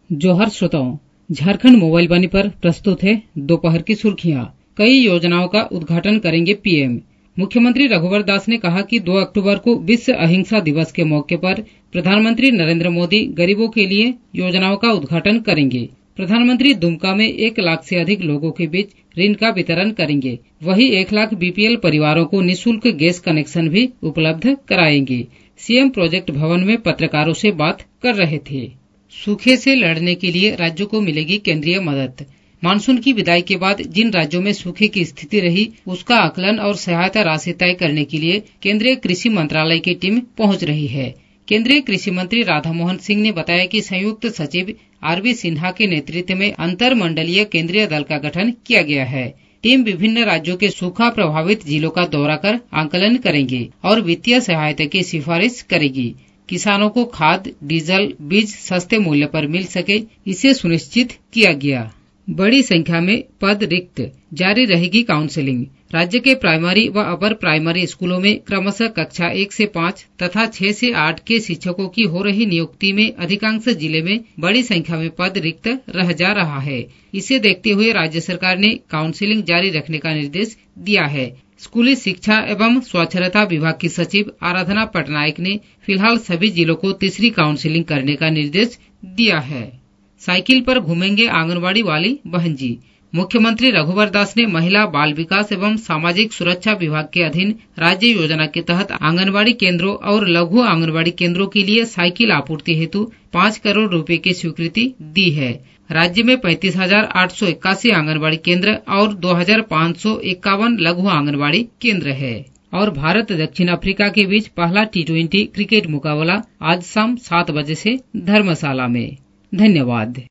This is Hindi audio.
जोहर श्रोताओं, झारखंड मोबाइल वाणी पर प्रस्तुत है दोपहर की सुर्खियां। कई योजनाओं का उद्घाटन करेंगे पीएम। मुख्यमंत्री रघुवर दास ने कहा कि 2 अक्टूबर को विश्व अहिंसा दिवस के मौके पर प्रधानमंत्री नरेंद्र मोदी गरीबों के लिए योजनाओं का उद्घाटन करेंगे। प्रधानमंत्री दुमका में 1 लाख से अधिक लोगों के बीच ऋण का वितरण करेंगे। वहीं 1 लाख बीपीएल परिवारों को निःशुल्क गैस कनेक्शन भी उपलब्ध कराएंगे। सीएम प्रोजेक्ट भवन में पत्रकारों से बात कर रहे थे। सूखे से लड़ने के लिए राज्यों को मिलेगी केंद्रीय मदद। मानसून की विदाई के बाद जिन राज्यों में सूखे की स्थिति रही, उसका आकलन और सहायता राशि तय करने के लिए केंद्रीय कृषि मंत्रालय की टीम पहुंच रही है। केंद्रीय कृषि मंत्री राधा मोहन सिंह ने बताया कि संयुक्त सचिव आरबी सिन्हा के नेतृत्व में अंतर मंडलीय केंद्रीय दल का गठन किया गया है। टीम विभिन्न राज्यों के सूखा प्रभावित जिलों का दौरा कर आकलन करेंगे और वित्तीय सहायता की सिफारिश करेगी। किसानों को खाद, डीजल, बीज सस्ते मूल्य पर मिल सके, इसे सुनिश्चित किया गया। बड़ी संख्या में पद रिक्त, जारी रहेगी काउंसलिंग। राज्य के प्राइमरी व अपर प्राइमरी स्कूलों में क्रमशः कक्षा 1 से 5 तथा 6 से 8 के शिक्षकों की हो रही नियुक्ति में अधिकांश जिले में बड़ी संख्या में पद रिक्त रह जा रहा है। इसे देखते हुए राज्य सरकार ने काउंसलिंग जारी रखने का निर्देश दिया है। स्कूली शिक्षा एवं साक्षरता विभाग की सचिव आराधना पटनायक ने फिलहाल सभी जिलों को तीसरी काउंसलिंग करने का निर्देश दिया है। साइकिल पर घूमेंगे आंगनबाड़ी वाली बहन जी। मुख्यमंत्री रघुवर दास ने महिला बाल विकास एवं सामाजिक सुरक्षा विभाग के अधीन राज्य योजना के तहत आंगनबाड़ी केंद्रों और लघु आंगनबाड़ी केंद्रों के लिए साइकिल आपूर्ति हेतु 5 करोड़ रुपए की स्वीकृति दी है। राज्य में 35,881 आंगनबाड़ी केंद्र और 2,551 लघु आंगनबाड़ी केंद्र है। और भारत दक्षिण अफ्रीका के बीच पहला T20 क्रिकेट मुकाबला आज शाम 7 बजे से धर्मशाला में। धन्यवाद।